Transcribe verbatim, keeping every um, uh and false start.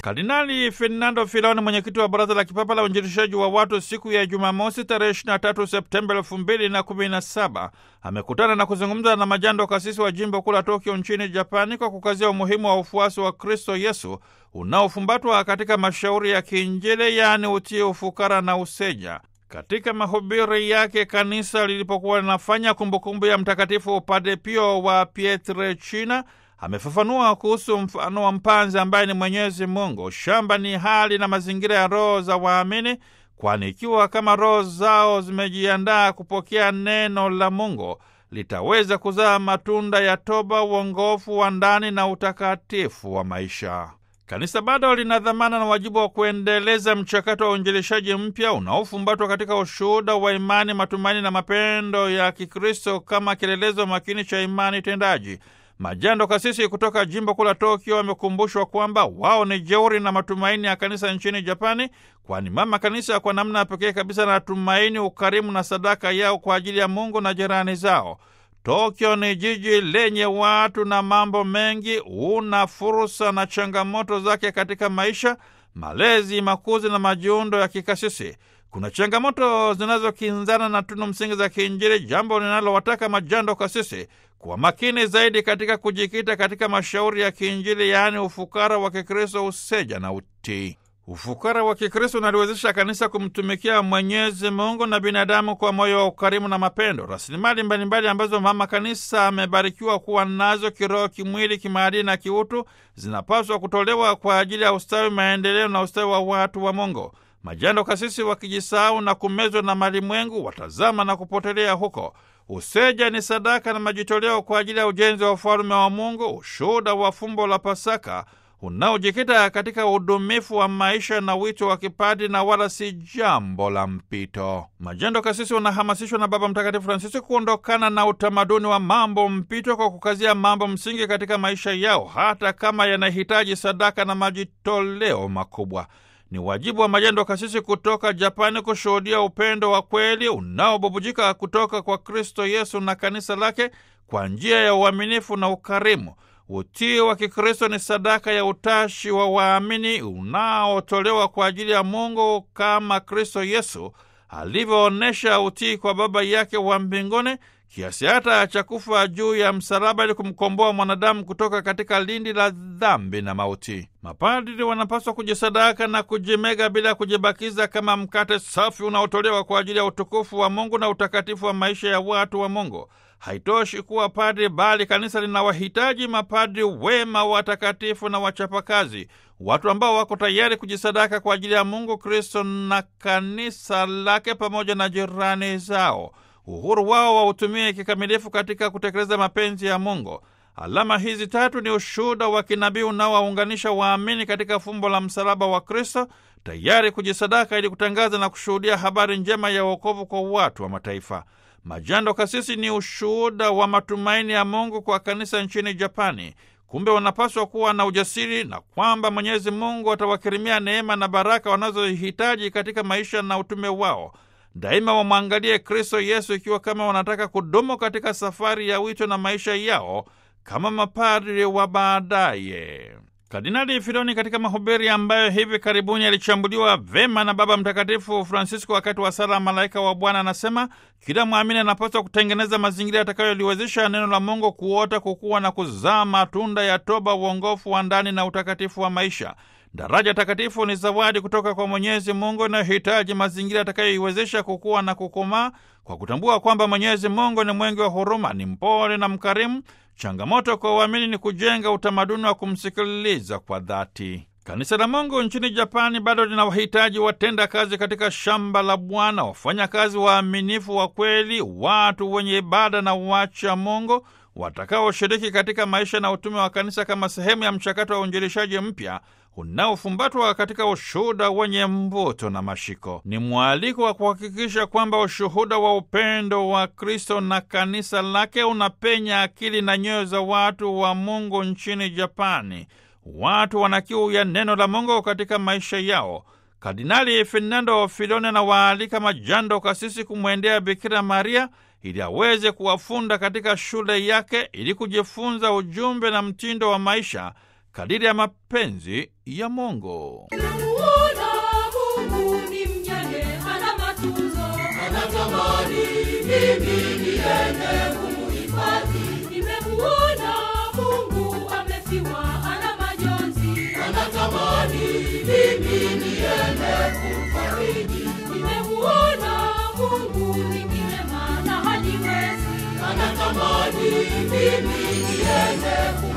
Kardinali Ferdinando Filoni, mwenyekiti wa Baraza la Kipapa la Uinjilishaji wa Watu, siku ya Jumamosi tarehe ishirini na tatu Septemba elfu mbili na kumi na saba amekutana na kuzungumza na majando kasisi wa jimbo kuu la Tokyo nchini Japani kwa kukazia umuhimu wa ufuasi wa Kristo Yesu unaofumbatwa katika mashauri ya kiinjili, yaani utii, ufukara na useja. Katika mahubiri yake kanisa lilipokuwa linafanya kumbukumbu ya Mtakatifu Padre Pio wa Pietrelcina, amefafanua kuhusu mfano wa mpanzi ambaye ni Mwenyezi Mungu. Shamba ni hali na mazingira ya roho za waamini, kwani ikiwa kama roho zao zimejiandaa kupokea neno la Mungu, litaweza kuzaa matunda ya toba, uongofu wa ndani na utakatifu wa maisha. Kanisa bado lina dhamana na wajibu wa kuendeleza mchakato wa uinjilishaji mpya unaofumbatwa katika ushuhuda wa imani, matumaini na mapendo ya Kikristo kama kielelezo makini cha imani tendaji. Majando kasisi kutoka jimbo kuu la Tokyo wamekumbushwa kwamba wao ni jeuri na matumaini ya kanisa nchini Japani, kwani mama kanisa kwa namna ya pekee kabisa na tumaini, ukarimu na sadaka yao kwa ajili ya Mungu na jirani zao. Tokyo ni jiji lenye watu na mambo mengi, una fursa na changamoto zake katika maisha, malezi, makuzi na majiundo ya kikasisi. Kuna changamoto zinazokinzana na tunu msingi za kiinjili, jambo linalowataka majando kasisi kuwa makini zaidi katika kujikita katika mashauri ya kiinjili, yaani ufukara wa Kikristo, useja na utii. Ufukara wa Kikristo unaliwezesha kanisa kumtumikia Mwenyezi Mungu na binadamu kwa moyo wa ukarimu na mapendo. Rasilimali mbalimbali ambazo mama kanisa amebarikiwa kuwa nazo kiroho, kimwili, kimaadili na kiutu zinapaswa kutolewa kwa ajili ya ustawi, maendeleo na ustawi wa watu wa Mungu. Majando kasisi wakijisahau na kumezwa na malimwengu, watazama na kupotelea huko. Useja ni sadaka na majitoleo kwa ajili ya ujenzi wa ufalme wa Mungu, ushuhuda wa fumbo la Pasaka unaojikita katika udumifu wa maisha na wito wa kipadri na wala si jambo la mpito. Majando kasisi wanahamasishwa na Baba Mtakatifu Francisco kuondokana na utamaduni wa mambo mpito kwa kukazia mambo msingi katika maisha yao, hata kama yanahitaji sadaka na majitoleo makubwa. Ni wajibu wa majando kasisi kutoka Japani kushuhudia upendo wa kweli unaobubujika kutoka kwa Kristo Yesu na kanisa lake kwa njia ya uaminifu na ukarimu. Utii wa Kikristo ni sadaka ya utashi wa waamini unaotolewa kwa ajili ya Mungu, kama Kristo Yesu alivyoonesha utii kwa Baba yake wa mbinguni kiasi hata cha kufa juu ya msalaba ili kumkomboa mwanadamu kutoka katika lindi la dhambi na mauti. Mapadri wanapaswa kujisadaka na kujimega bila kujibakiza, kama mkate safi unaotolewa kwa ajili ya utukufu wa Mungu na utakatifu wa maisha ya watu wa Mungu. Haitoshi kuwa padri, bali kanisa linawahitaji mapadri wema, watakatifu na wachapakazi, watu ambao wako tayari kujisadaka kwa ajili ya Mungu, Kristo na kanisa lake pamoja na jirani zao. Uhuru wao wautumie kikamilifu katika kutekeleza mapenzi ya Mungu. Alama hizi tatu ni ushuhuda wa kinabii unaowaunganisha waamini katika fumbo la msalaba wa Kristo, tayari kujisadaka ili kutangaza na kushuhudia habari njema ya wokovu kwa watu wa mataifa. Majando kasisi ni ushuhuda wa matumaini ya Mungu kwa kanisa nchini Japani. Kumbe wanapaswa kuwa na ujasiri na kwamba Mwenyezi Mungu atawakirimia neema na baraka wanazohitaji katika maisha na utume wao. Daima wamwangalie Kristo Yesu ikiwa kama wanataka kudumu katika safari ya wito na maisha yao kama mapadri wa baadaye. Kardinali Filoni katika mahubiri ambayo hivi karibuni alichambuliwa vema na Baba Mtakatifu Francisco wakati wa sala Malaika wa Bwana anasema kila mwamini anapaswa kutengeneza mazingira yatakayoliwezesha neno la Mungu kuota, kukua na kuzaa matunda ya toba, uongofu wa ndani na utakatifu wa maisha. Daraja takatifu ni zawadi kutoka kwa Mwenyezi Mungu inayohitaji mazingira yatakayoiwezesha kukua na kukomaa, kwa kutambua kwamba Mwenyezi Mungu ni mwingi wa huruma, ni mpole na mkarimu. Changamoto kwa waamini ni kujenga utamaduni wa kumsikiliza kwa dhati. Kanisa la Mungu nchini Japani bado lina wahitaji watenda kazi katika shamba la Bwana, wafanya kazi waaminifu wa kweli, watu wenye ibada na wacha Mungu, watakaoshiriki katika maisha na utume wa kanisa kama sehemu ya mchakato wa uinjilishaji mpya unaofumbatwa katika ushuhuda wenye mvuto na mashiko. Ni mwaliko wa kuhakikisha kwamba ushuhuda wa upendo wa Kristo na kanisa lake unapenya akili na nyoyo za watu wa Mungu nchini Japani. Watu wana kiu ya neno la Mungu katika maisha yao. Kardinali Ferdinando Filoni anawaalika majando kasisi kumwendea Bikira Maria ili aweze kuwafunda katika shule yake ili kujifunza ujumbe na mtindo wa maisha kadiri ya mapenzi ya Mungu. Namuona Mungu ni mjane, hana matunzo, anatamani mimi niende kumuhifadhi. Nimemuona Mungu amefiwa, ana majonzi, anatamani mimi niende kumfariji. Nimemuona Mungu ni kilema na hajiwezi, anatamani mimi niende kumfariji.